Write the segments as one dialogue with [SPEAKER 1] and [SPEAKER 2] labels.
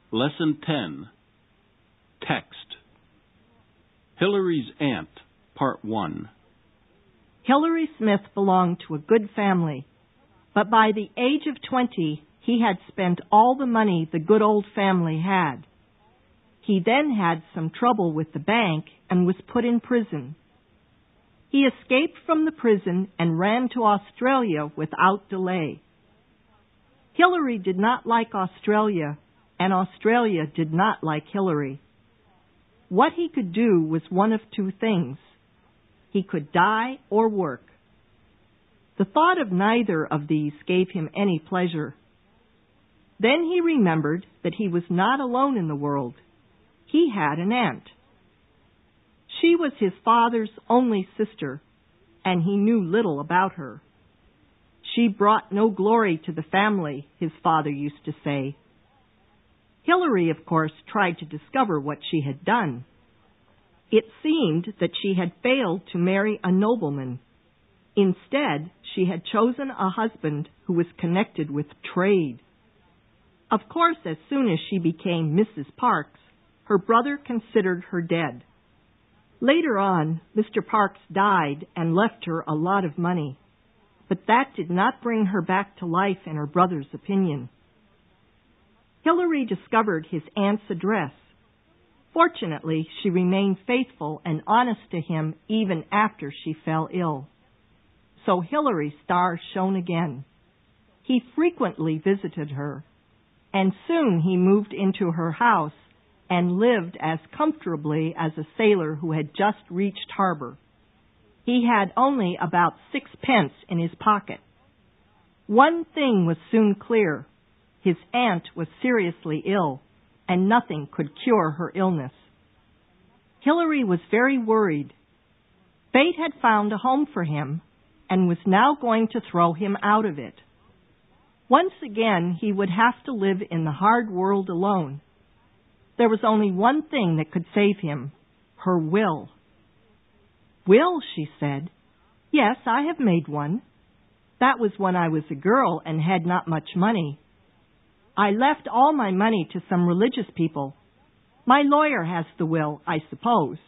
[SPEAKER 1] Lesson 10. Text. Hilary's Aunt, Part 1.
[SPEAKER 2] Hilary Smith belonged to a good family, but by the age of 20, he had spent all the money the good old family had. He then had some trouble with the bank and was put in prison. He escaped from the prison and ran to Australia without delay. Hilary did not like Australia, and Australia did not like Hilary. What he could do was one of two things. He could die or work. The thought of neither of these gave him any pleasure. Then he remembered that he was not alone in the world. He had an aunt. She was his father's only sister, and he knew little about her. She brought no glory to the family, his father used to say. Hilary, of course, tried to discover what she had done. It seemed that she had failed to marry a nobleman. Instead, she had chosen a husband who was connected with trade. Of course, as soon as she became Mrs. Parks, her brother considered her dead. Later on, Mr. Parks died and left her a lot of money, but that did not bring her back to life in her brother's opinion. Hilary discovered his aunt's address. Fortunately, she remained faithful and honest to him even after she fell ill. So Hilary's star shone again. He frequently visited her, and soon he moved into her house and lived as comfortably as a sailor who had just reached harbor. He had only about 6 pence in his pocket. One thing was soon clear. His aunt was seriously ill, and nothing could cure her illness. Hilary was very worried. Fate had found a home for him, and was now going to throw him out of it. Once again, he would have to live in the hard world alone. There was only one thing that could save him, her will. Will, she said. Yes, I have made one. That was when I was a girl and had not much money. I left all my money to some religious people. My lawyer has the will, I suppose.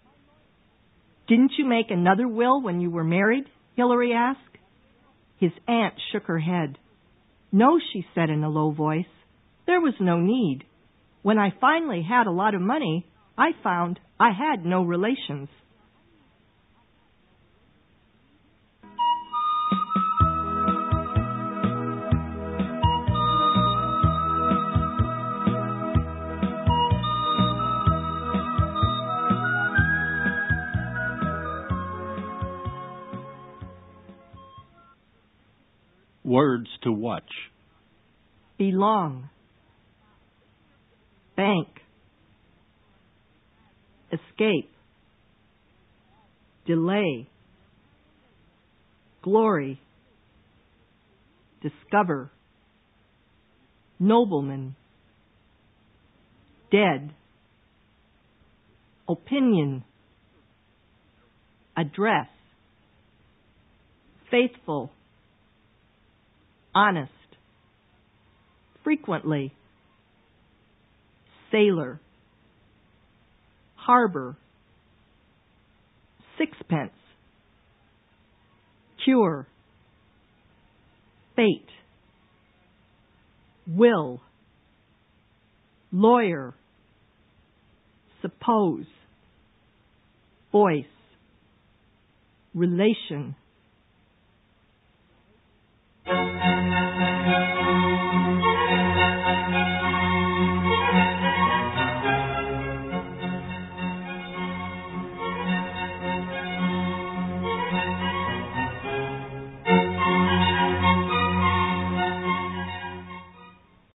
[SPEAKER 2] Didn't you make another will when you were married? Hilary asked. His aunt shook her head. No, she said in a low voice. There was no need. When I finally had a lot of money, I found I had no relations.
[SPEAKER 1] Words to watch.
[SPEAKER 2] Belong. Bank. Escape. Delay. Glory. Discover. Nobleman. Dead. Opinion. Address. Faithful. Honest. Frequently. Sailor. Harbor. 6 pence. Cure. Fate. Will. Lawyer. Suppose. Voice. Relation.